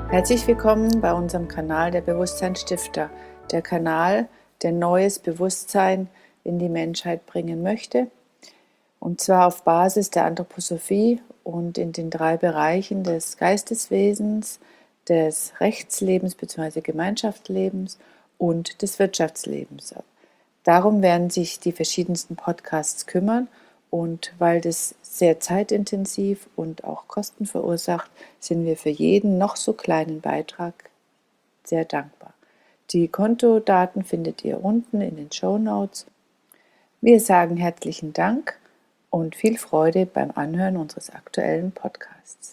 Herzlich willkommen bei unserem Kanal der Bewusstseinsstifter, der Kanal, der neues Bewusstsein in die Menschheit bringen möchte, und zwar auf Basis der Anthroposophie und in den 3 Bereichen des Geisteswesens, des Rechtslebens bzw. Gemeinschaftslebens und des Wirtschaftslebens. Darum werden sich die verschiedensten Podcasts kümmern. Und weil das sehr zeitintensiv und auch Kosten verursacht, sind wir für jeden noch so kleinen Beitrag sehr dankbar. Die Kontodaten findet ihr unten in den Shownotes. Wir sagen herzlichen Dank und viel Freude beim Anhören unseres aktuellen Podcasts.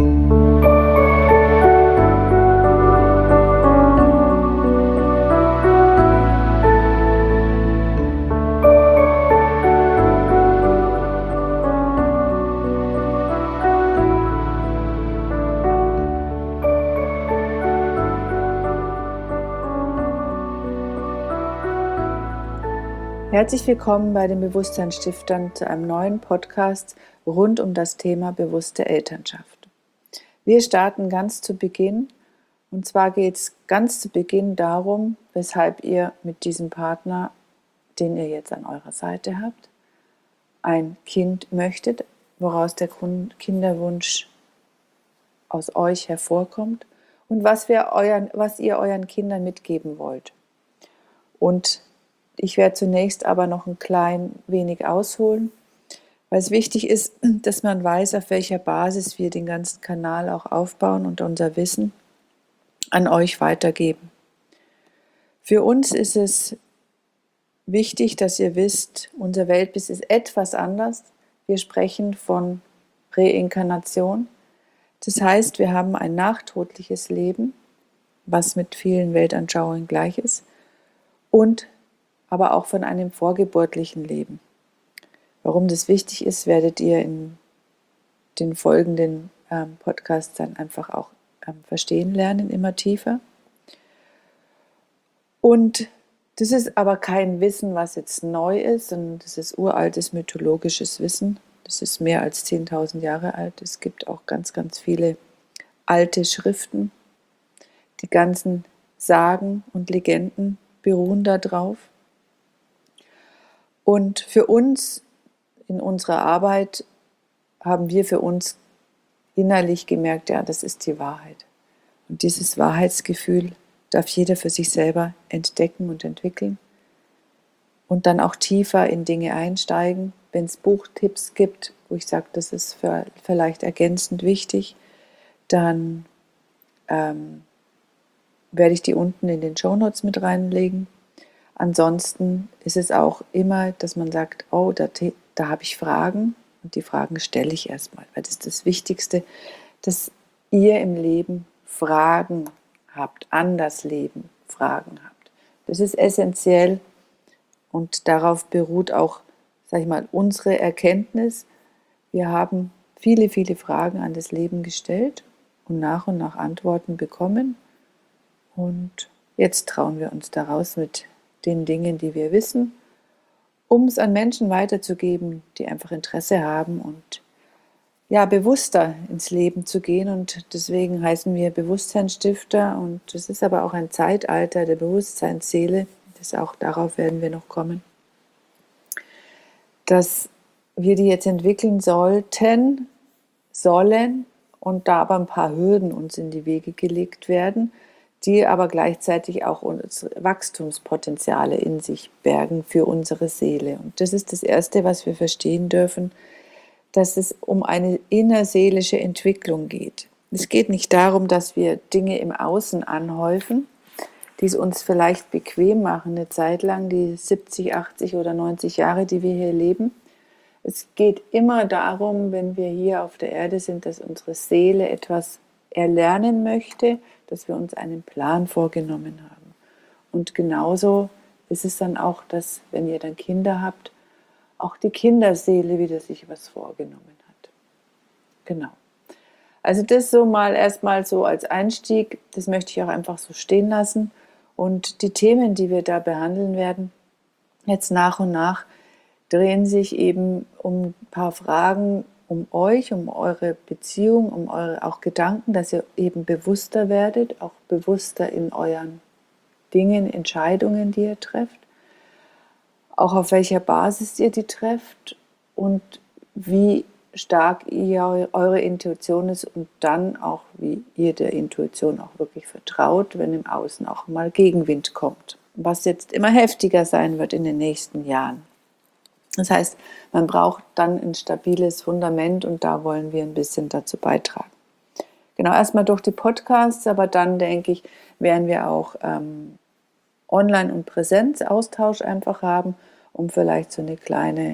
Herzlich willkommen bei den Bewusstseinsstiftern zu einem neuen Podcast rund um das Thema bewusste Elternschaft. Wir starten ganz zu Beginn, und zwar geht es ganz zu Beginn darum, weshalb ihr mit diesem Partner, den ihr jetzt an eurer Seite habt, ein Kind möchtet, woraus der Kinderwunsch aus euch hervorkommt und was ihr euren Kindern mitgeben wollt. Und ich werde zunächst aber noch ein klein wenig ausholen, weil es wichtig ist, dass man weiß, auf welcher Basis wir den ganzen Kanal auch aufbauen und unser Wissen an euch weitergeben. Für uns ist es wichtig, dass ihr wisst, unser Weltbild ist etwas anders. Wir sprechen von Reinkarnation. Das heißt, wir haben ein nachtodliches Leben, was mit vielen Weltanschauungen gleich ist, und aber auch von einem vorgeburtlichen Leben. Warum das wichtig ist, werdet ihr in den folgenden Podcasts dann einfach auch verstehen lernen, immer tiefer. Und das ist aber kein Wissen, was jetzt neu ist, sondern das ist uraltes mythologisches Wissen. Das ist mehr als 10.000 Jahre alt. Es gibt auch ganz, ganz viele alte Schriften. Die ganzen Sagen und Legenden beruhen darauf. Und für uns, in unserer Arbeit, haben wir für uns innerlich gemerkt, ja, das ist die Wahrheit. Und dieses Wahrheitsgefühl darf jeder für sich selber entdecken und entwickeln und dann auch tiefer in Dinge einsteigen. Wenn es Buchtipps gibt, wo ich sage, das ist vielleicht ergänzend wichtig, dann werde ich die unten in den Shownotes mit reinlegen. Ansonsten ist es auch immer, dass man sagt, oh, da habe ich Fragen, und die Fragen stelle ich erstmal, weil das ist das Wichtigste, dass ihr im Leben Fragen habt, an das Leben Fragen habt. Das ist essentiell und darauf beruht auch, sag ich mal, unsere Erkenntnis. Wir haben viele, viele Fragen an das Leben gestellt und nach Antworten bekommen, und jetzt trauen wir uns daraus mit den Dingen, die wir wissen, um es an Menschen weiterzugeben, die einfach Interesse haben und ja, bewusster ins Leben zu gehen. Und deswegen heißen wir Bewusstseinsstifter, und es ist aber auch ein Zeitalter der Bewusstseinsseele, darauf werden wir noch kommen, dass wir die jetzt entwickeln sollen, und da aber ein paar Hürden uns in die Wege gelegt werden, die aber gleichzeitig auch unsere Wachstumspotenziale in sich bergen für unsere Seele. Und das ist das Erste, was wir verstehen dürfen, dass es um eine innerseelische Entwicklung geht. Es geht nicht darum, dass wir Dinge im Außen anhäufen, die es uns vielleicht bequem machen, eine Zeit lang, die 70, 80 oder 90 Jahre, die wir hier leben. Es geht immer darum, wenn wir hier auf der Erde sind, dass unsere Seele etwas erlernen möchte, dass wir uns einen Plan vorgenommen haben. Und genauso ist es dann auch, dass, wenn ihr dann Kinder habt, auch die Kinderseele wieder sich was vorgenommen hat. Genau. Also das so mal erstmal so als Einstieg, das möchte ich auch einfach so stehen lassen. Und die Themen, die wir da behandeln werden, jetzt nach und nach, drehen sich eben um ein paar Fragen um euch, um eure Beziehung, um eure auch Gedanken, dass ihr eben bewusster werdet, auch bewusster in euren Dingen, Entscheidungen, die ihr trefft, auch auf welcher Basis ihr die trefft und wie stark ihr eure Intuition ist und dann auch, wie ihr der Intuition auch wirklich vertraut, wenn im Außen auch mal Gegenwind kommt, was jetzt immer heftiger sein wird in den nächsten Jahren. Das heißt, man braucht dann ein stabiles Fundament und da wollen wir ein bisschen dazu beitragen. Genau, erstmal durch die Podcasts, aber dann denke ich, werden wir auch Online- und Präsenzaustausch einfach haben, um vielleicht so eine kleine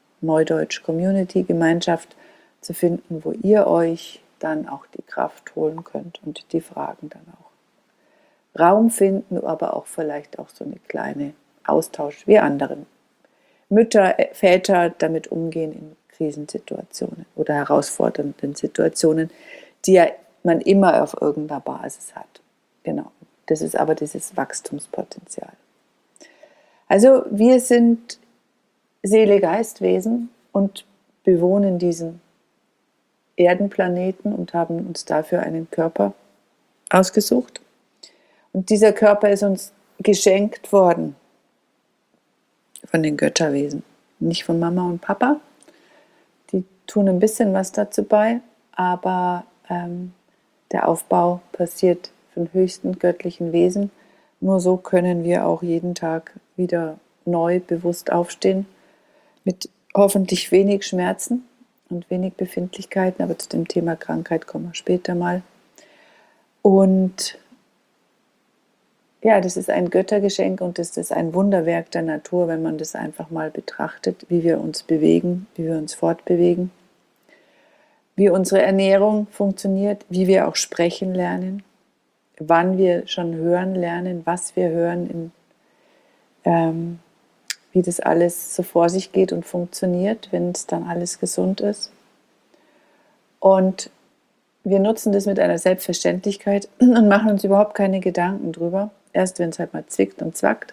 Neudeutsch-Community-Gemeinschaft zu finden, wo ihr euch dann auch die Kraft holen könnt und die Fragen dann auch Raum finden, aber auch vielleicht auch so eine kleine Austausch wie andere Mütter, Väter damit umgehen in Krisensituationen oder herausfordernden Situationen, die ja man immer auf irgendeiner Basis hat. Genau. Das ist aber dieses Wachstumspotenzial. Also wir sind Seele-Geist-Wesen und bewohnen diesen Erdenplaneten und haben uns dafür einen Körper ausgesucht. Und dieser Körper ist uns geschenkt worden von den Götterwesen, nicht von Mama und Papa. Die tun ein bisschen was dazu bei, aber der Aufbau passiert von höchsten göttlichen Wesen. Nur so können wir auch jeden Tag wieder neu bewusst aufstehen, mit hoffentlich wenig Schmerzen und wenig Befindlichkeiten, aber zu dem Thema Krankheit kommen wir später mal. Und ja, das ist ein Göttergeschenk und das ist ein Wunderwerk der Natur, wenn man das einfach mal betrachtet, wie wir uns bewegen, wie wir uns fortbewegen, wie unsere Ernährung funktioniert, wie wir auch sprechen lernen, wann wir schon hören lernen, was wir hören, wie das alles so vor sich geht und funktioniert, wenn es dann alles gesund ist. Und wir nutzen das mit einer Selbstverständlichkeit und machen uns überhaupt keine Gedanken drüber, erst wenn es halt mal zwickt und zwackt.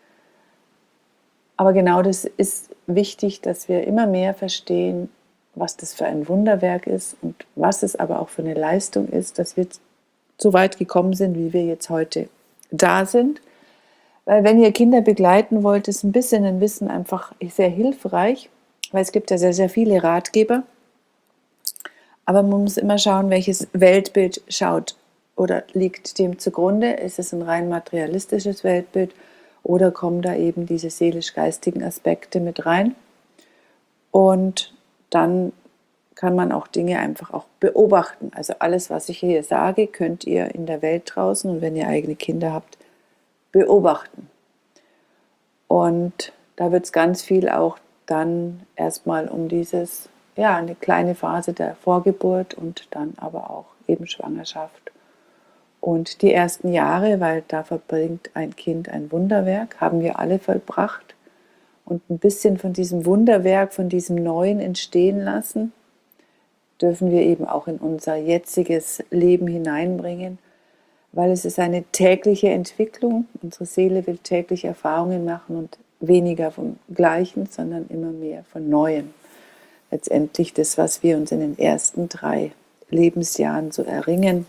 Aber genau das ist wichtig, dass wir immer mehr verstehen, was das für ein Wunderwerk ist und was es aber auch für eine Leistung ist, dass wir so weit gekommen sind, wie wir jetzt heute da sind. Weil wenn ihr Kinder begleiten wollt, ist ein bisschen ein Wissen einfach sehr hilfreich, weil es gibt ja sehr, sehr viele Ratgeber. Aber man muss immer schauen, welches Weltbild schaut oder liegt dem zugrunde. Ist es ein rein materialistisches Weltbild oder kommen da eben diese seelisch-geistigen Aspekte mit rein? Und dann kann man auch Dinge einfach auch beobachten. Also alles, was ich hier sage, könnt ihr in der Welt draußen und wenn ihr eigene Kinder habt, beobachten. Und da wird es ganz viel auch dann erstmal um dieses, ja, eine kleine Phase der Vorgeburt und dann aber auch eben Schwangerschaft und die ersten Jahre, weil da verbringt ein Kind ein Wunderwerk, haben wir alle vollbracht und ein bisschen von diesem Wunderwerk, von diesem Neuen entstehen lassen, dürfen wir eben auch in unser jetziges Leben hineinbringen, weil es ist eine tägliche Entwicklung. Unsere Seele will täglich Erfahrungen machen und weniger vom Gleichen, sondern immer mehr von Neuem. Letztendlich das, was wir uns in den ersten 3 Lebensjahren so erringen,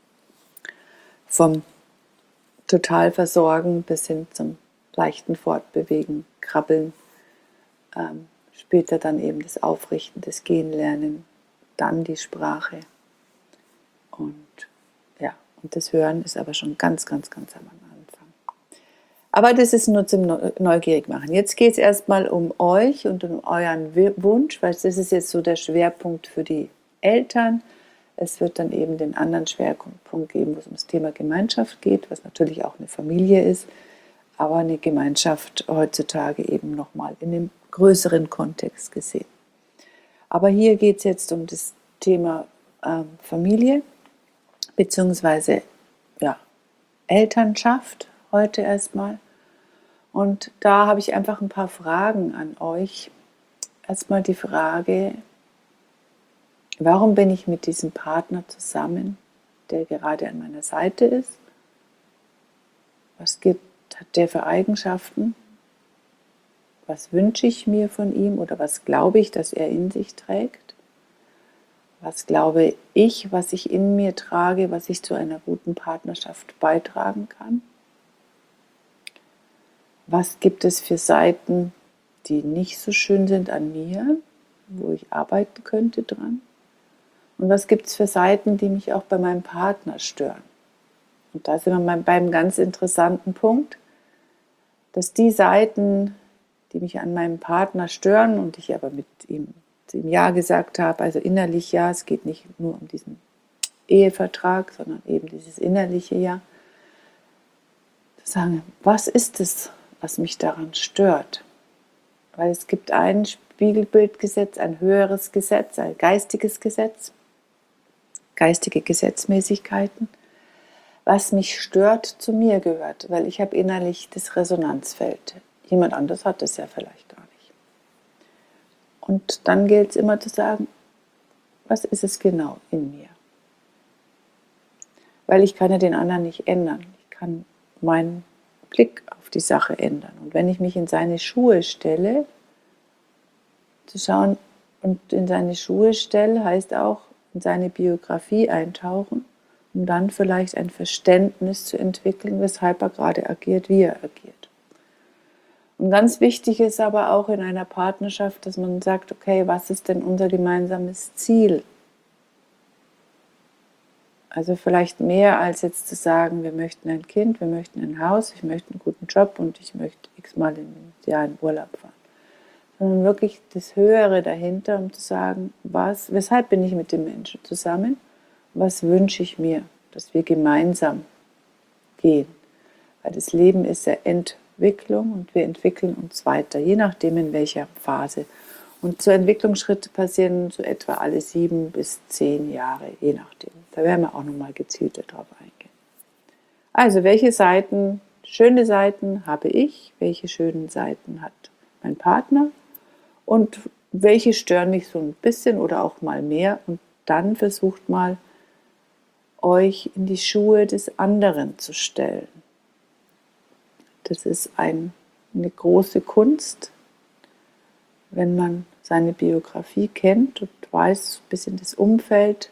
vom Totalversorgen bis hin zum leichten Fortbewegen, Krabbeln, später dann eben das Aufrichten, das Gehen lernen, dann die Sprache und ja, und das Hören ist aber schon ganz, ganz, ganz am Anfang. Aber das ist nur zum neugierig machen. Jetzt geht es erstmal um euch und um euren Wunsch, weil das ist jetzt so der Schwerpunkt für die Eltern. Es wird dann eben den anderen Schwerpunkt geben, wo es ums Thema Gemeinschaft geht, was natürlich auch eine Familie ist, aber eine Gemeinschaft heutzutage eben nochmal in einem größeren Kontext gesehen. Aber hier geht es jetzt um das Thema Familie, beziehungsweise ja, Elternschaft heute erstmal. Und da habe ich einfach ein paar Fragen an euch. Erstmal die Frage, warum bin ich mit diesem Partner zusammen, der gerade an meiner Seite ist? Was hat der für Eigenschaften? Was wünsche ich mir von ihm oder was glaube ich, dass er in sich trägt? Was glaube ich, was ich in mir trage, was ich zu einer guten Partnerschaft beitragen kann? Was gibt es für Seiten, die nicht so schön sind an mir, wo ich arbeiten könnte dran? Und was gibt es für Seiten, die mich auch bei meinem Partner stören? Und da sind wir beim ganz interessanten Punkt, dass die Seiten, die mich an meinem Partner stören und ich aber mit ihm zu ihm Ja gesagt habe, also innerlich Ja, es geht nicht nur um diesen Ehevertrag, sondern eben dieses innerliche Ja, zu sagen, was ist es, was mich daran stört? Weil es gibt ein Spiegelbildgesetz, ein höheres Gesetz, ein geistiges Gesetz, geistige Gesetzmäßigkeiten, was mich stört, zu mir gehört, weil ich habe innerlich das Resonanzfeld. Jemand anderes hat das ja vielleicht gar nicht. Und dann gilt es immer zu sagen, was ist es genau in mir? Weil ich kann ja den anderen nicht ändern. Ich kann meinen Blick auf die Sache ändern. Und wenn ich mich in seine Schuhe stelle, zu schauen und in seine Schuhe stelle, heißt auch in seine Biografie eintauchen, um dann vielleicht ein Verständnis zu entwickeln, weshalb er gerade agiert, wie er agiert. Und ganz wichtig ist aber auch in einer Partnerschaft, dass man sagt, okay, was ist denn unser gemeinsames Ziel? Also vielleicht mehr als jetzt zu sagen, wir möchten ein Kind, wir möchten ein Haus, ich möchte einen guten Job und ich möchte x-mal im Jahr in Urlaub fahren. Sondern wirklich das Höhere dahinter, um zu sagen, weshalb bin ich mit dem Menschen zusammen? Was wünsche ich mir, dass wir gemeinsam gehen? Weil das Leben ist ja Entwicklung und wir entwickeln uns weiter, je nachdem in welcher Phase. Und so Entwicklungsschritte passieren so etwa alle 7 bis 10 Jahre, je nachdem. Da werden wir auch nochmal gezielter drauf eingehen. Also, welche Seiten, schöne Seiten habe ich? Welche schönen Seiten hat mein Partner? Und welche stören mich so ein bisschen oder auch mal mehr? Und dann versucht mal, euch in die Schuhe des anderen zu stellen. Das ist eine große Kunst, wenn man seine Biografie kennt und weiß, ein bisschen das Umfeld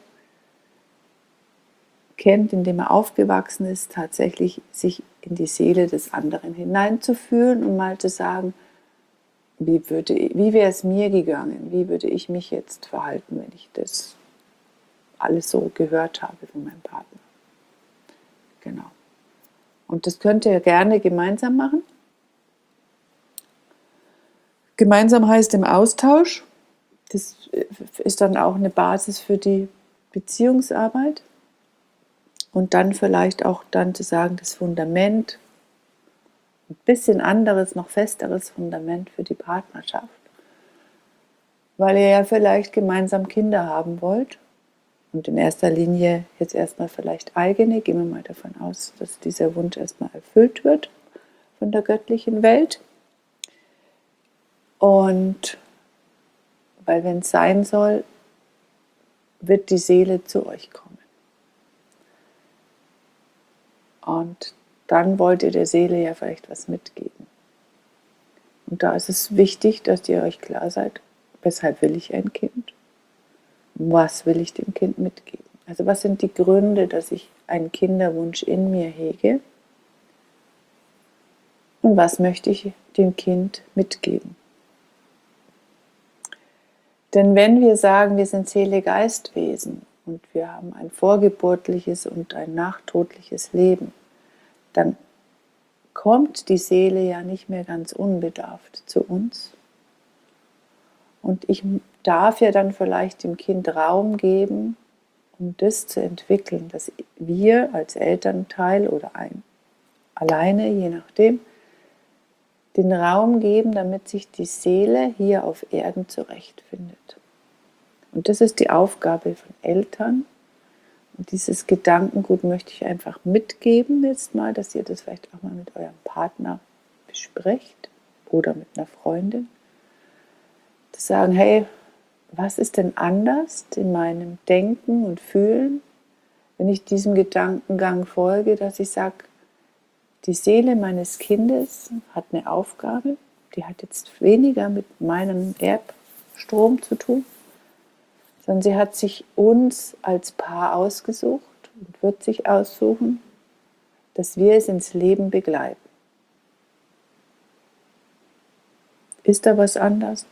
kennt, in dem er aufgewachsen ist, tatsächlich sich in die Seele des anderen hineinzufühlen und mal zu sagen, wie wäre es mir gegangen, wie würde ich mich jetzt verhalten, wenn ich das alles so gehört habe von meinem Partner. Genau. Und das könnt ihr gerne gemeinsam machen. Gemeinsam heißt im Austausch. Das ist dann auch eine Basis für die Beziehungsarbeit. Und dann vielleicht auch dann zu sagen, das Fundament, ein bisschen anderes, noch festeres Fundament für die Partnerschaft. Weil ihr ja vielleicht gemeinsam Kinder haben wollt. Und in erster Linie jetzt erstmal vielleicht eigene. Gehen wir mal davon aus, dass dieser Wunsch erstmal erfüllt wird von der göttlichen Welt. Und weil wenn es sein soll, wird die Seele zu euch kommen. Und dann wollt ihr der Seele ja vielleicht was mitgeben. Und da ist es wichtig, dass ihr euch klar seid, weshalb will ich ein Kind? Was will ich dem Kind mitgeben? Also was sind die Gründe, dass ich einen Kinderwunsch in mir hege? Und was möchte ich dem Kind mitgeben? Denn wenn wir sagen, wir sind Seele-Geist-Wesen und wir haben ein vorgeburtliches und ein nachtodliches Leben, dann kommt die Seele ja nicht mehr ganz unbedarft zu uns. Und ich darf ja dann vielleicht dem Kind Raum geben, um das zu entwickeln, dass wir als Elternteil oder alleine, je nachdem, den Raum geben, damit sich die Seele hier auf Erden zurechtfindet. Und das ist die Aufgabe von Eltern. Und dieses Gedankengut möchte ich einfach mitgeben jetzt mal, dass ihr das vielleicht auch mal mit eurem Partner besprecht oder mit einer Freundin. Zu sagen, hey, was ist denn anders in meinem Denken und Fühlen, wenn ich diesem Gedankengang folge, dass ich sage, die Seele meines Kindes hat eine Aufgabe, die hat jetzt weniger mit meinem Erbstrom zu tun, sondern sie hat sich uns als Paar ausgesucht und wird sich aussuchen, dass wir es ins Leben begleiten. Ist da was anders?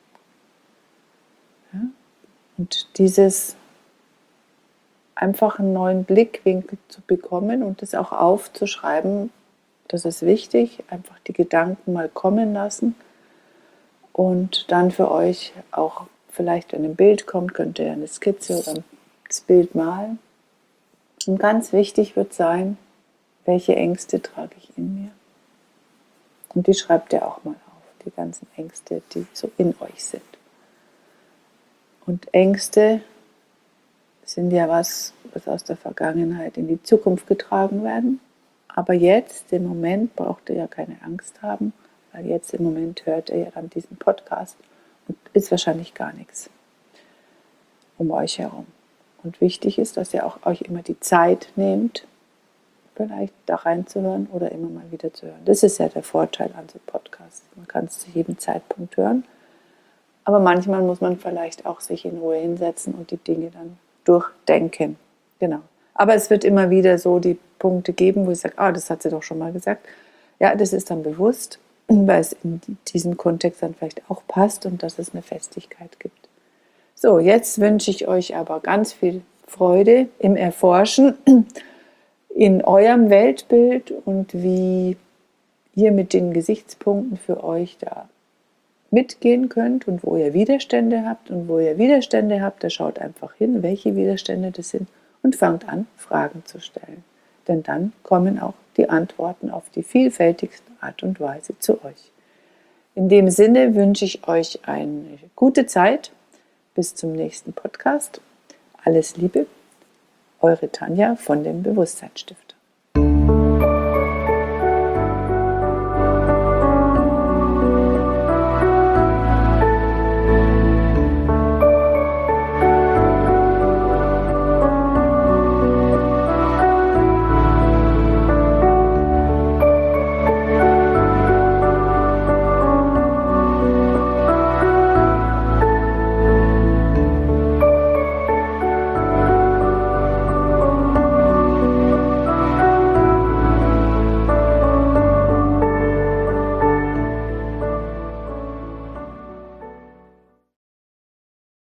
Ja? Und dieses einfach einen neuen Blickwinkel zu bekommen und das auch aufzuschreiben, das ist wichtig, einfach die Gedanken mal kommen lassen und dann für euch auch vielleicht, wenn ein Bild kommt, könnt ihr eine Skizze oder das Bild malen. Und ganz wichtig wird sein, welche Ängste trage ich in mir. Und die schreibt ihr auch mal auf, die ganzen Ängste, die so in euch sind. Und Ängste sind ja was aus der Vergangenheit in die Zukunft getragen werden. Aber jetzt, im Moment, braucht ihr ja keine Angst haben, weil jetzt im Moment hört ihr ja dann diesen Podcast und ist wahrscheinlich gar nichts um euch herum. Und wichtig ist, dass ihr auch euch immer die Zeit nehmt, vielleicht da reinzuhören oder immer mal wieder zu hören. Das ist ja der Vorteil an so Podcasts. Man kann es zu jedem Zeitpunkt hören, aber manchmal muss man vielleicht auch sich in Ruhe hinsetzen und die Dinge dann durchdenken. Genau. Aber es wird immer wieder so die Punkte geben, wo ich sage, das hat sie doch schon mal gesagt. Ja, das ist dann bewusst, weil es in diesen Kontext dann vielleicht auch passt und dass es eine Festigkeit gibt. So, jetzt wünsche ich euch aber ganz viel Freude im Erforschen in eurem Weltbild und wie ihr mit den Gesichtspunkten für euch da mitgehen könnt und wo ihr Widerstände habt. Und wo ihr Widerstände habt, da schaut einfach hin, welche Widerstände das sind und fangt an, Fragen zu stellen. Denn dann kommen auch die Antworten auf die vielfältigste Art und Weise zu euch. In dem Sinne wünsche ich euch eine gute Zeit. Bis zum nächsten Podcast. Alles Liebe, eure Tanja von dem Bewusstseinsstift.